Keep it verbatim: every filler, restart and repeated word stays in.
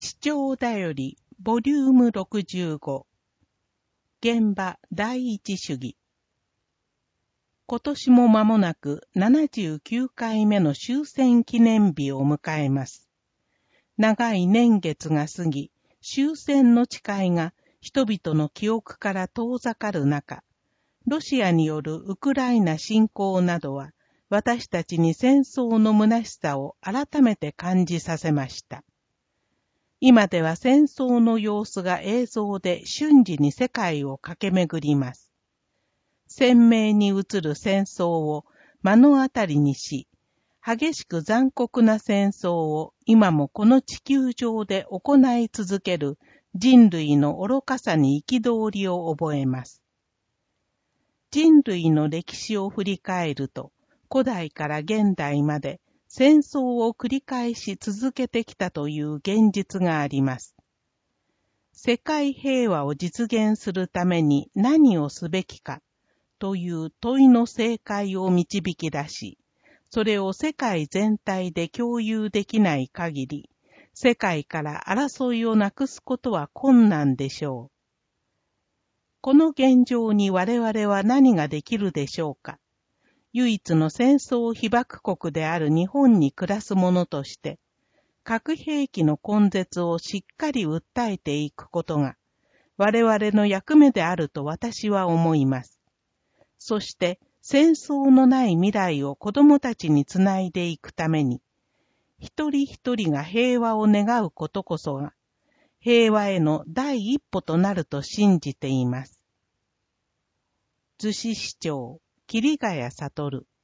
地長だよりボリュームろくじゅうご現場第一主義。今年も間もなくななじゅうきゅうかいめの終戦記念日を迎えます。長い年月が過ぎ、終戦の誓いが人々の記憶から遠ざかる中、ロシアによるウクライナ侵攻などは私たちに戦争の虚しさを改めて感じさせました。今では戦争の様子が映像で瞬時に世界を駆け巡ります。鮮明に映る戦争を目の当たりにし、激しく残酷な戦争を今もこの地球上で行い続ける人類の愚かさに憤りを覚えます。人類の歴史を振り返ると、古代から現代まで戦争を繰り返し続けてきたという現実があります。世界平和を実現するために何をすべきかという問いの正解を導き出し、それを世界全体で共有できない限り、世界から争いをなくすことは困難でしょう。この現状に我々は何ができるでしょうか。唯一の戦争被爆国である日本に暮らす者として、核兵器の根絶をしっかり訴えていくことが、我々の役目であると私は思います。そして、戦争のない未来を子供たちにつないでいくために、一人一人が平和を願うことこそが、平和への第一歩となると信じています。逗子市長、桐ヶ谷悟。